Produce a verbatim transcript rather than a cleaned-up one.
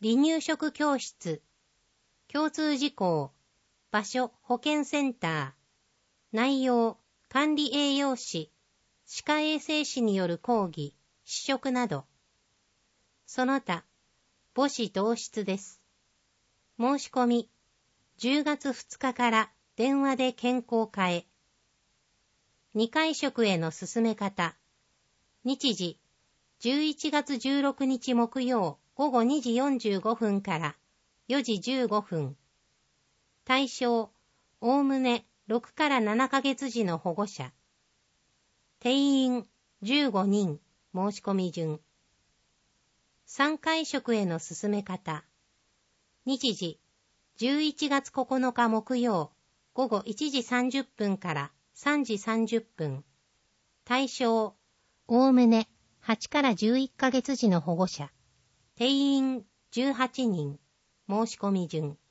離乳食教室。共通事項。場所、保健センター。内容、管理栄養士、歯科衛生士による講義、試食など。その他、母子同室です。申し込み、じゅうがつふつかから電話で健康課へ。にかい食への進め方。日時、じゅういちがつじゅうろくにち木曜午後にじよんじゅうごふんからよじじゅうごふん。対象、おおむねろくからななかげつ児の保護者。定員じゅうごにん、申し込み順。さんかい食への進め方。日時、じゅういちがつここのか木曜午後いちじさんじゅっぷんからさんじさんじゅっぷん。対象、おおむねはちからじゅういっかげつ児の保護者。定員じゅうはちにん、申し込み順。